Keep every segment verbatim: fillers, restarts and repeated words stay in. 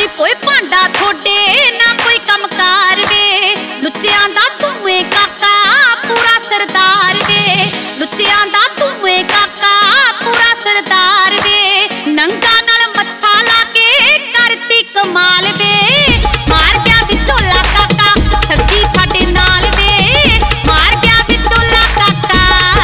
कोई भांडा थोड़े ना कोई कमकार वे। लुच्चियां दा तूं ए काका पूरा सरदार वे। लुच्चियां दा तूं ए काका पूरा सरदार वे। नंगा नाल मत्था लाके करती कमाल वे। मार गया विचोला काका ठगी साडे नाल वे। मार गया विचोला काका।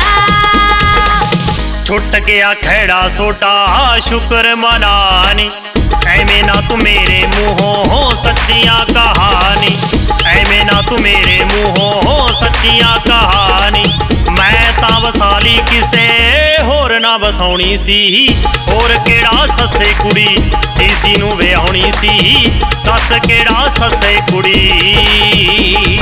छुट गया खैड़ा सोटा शुक्र मनानी। ऐवें ना तू मेरे मुँहों सच्चियां कहानी। ऐवें ना तू मेरे मुँहों सच्चियां कहानी। मैं तां वसाली किसे होर ना वसाउणी सी। होर केड़ा सस्से कुड़ी टीसी नूं विआउणी सी। दस केड़ा सस्से कुड़ी।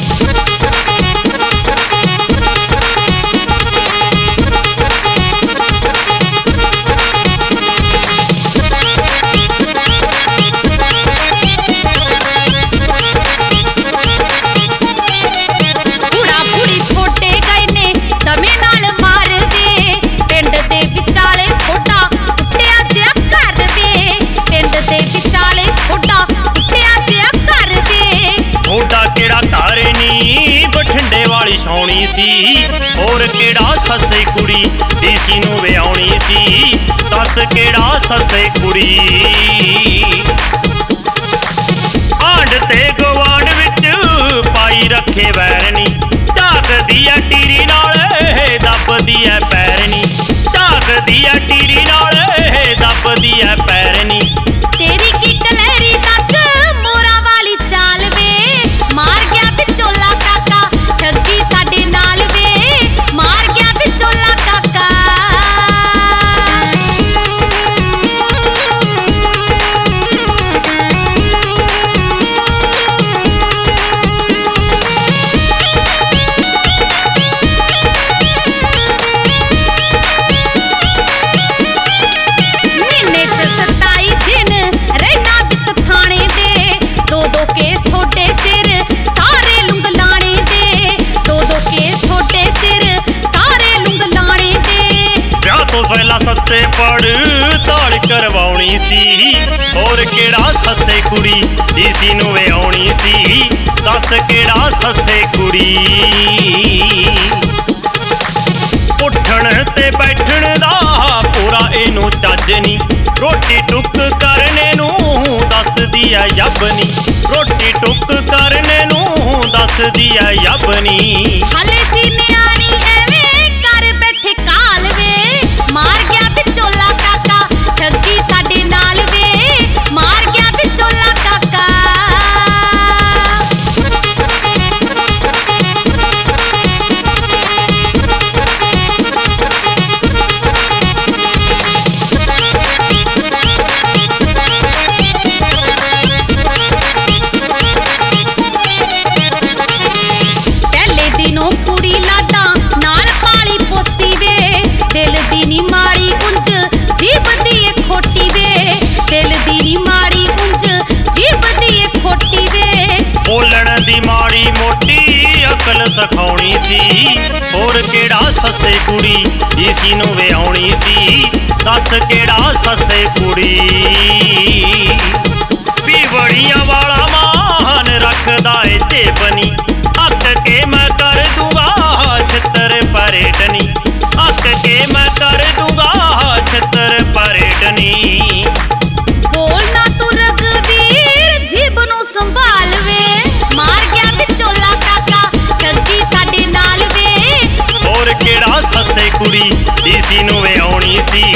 बठिंडे वाली छाउणी सी। होर केड़ा सस्से कुड़ी टीसी नूं विआउणी सी। दस केड़ा सस्से कुड़ी। आंड ते गवांड विच पाई रखे वैरनी। ढाकदी ऐ टीरी नाल दबदी ऐ पैरनी। ढाकदी ऐ टीरी नाल दबदी ऐ पैरनी। तेरी की कलहरी दस मोरा वाली चाल वे। मार गया विचोला काका ठगी साडे नाल वे। मार गया विचोला काका। महीने च सताई दिन रहना विच थाने दे। दो दो केस थोड़े सिर सारे लुंग लाने दे। दो दो केस थोड़े सिर सारे लुंग लाने दे। ब्याह तो पहला सस्ते पड़ ताड़ करवाउणी सी। होर केड़ा सस्ते कुड़ी टीसी नूं विआउणी सी। दस केड़ा सस्ते कुड़ी। उठण ते बैठण दा पूरा इनू चज नी। रोटी टुक करने नूं दसदी ऐ यबनी। रोटी टुक करने नूं दसदी ऐ यबनी। हाले सी न्याणी एवें कर बैठे काल वे। मार गया विचोला काका ठगी साडे नाल वे। मार गया विचोला काका। पहले दिनों कुड़ी लाडा नाल पाली पोसी वे। दिल दी नी माड़ी उंज जीभ दी ए खोटी वे। दिल दी नी माड़ी उंज जीभ दी ए खोटी वे। बोलण दी माड़ी मोटी अकल सखाउणी सी। होर केड़ा सस्से कुड़ी टीसी नूं विआउणी सी। दस केड़ा सस्से कुड़ी। पीवड़ियां वाला मान रखदा ए जेबनी। हक के मैं कर दूंगा छितर परेडनी। हक के मैं कर दूंगा छितर परेडनी। बोलना तू रघुवीर जीभ नूं संभाल वे। मार गया विचोला काका ठगी साडे नाल वे। होर केड़ा सस्से कुड़ी टीसी नूं विआउणी सी।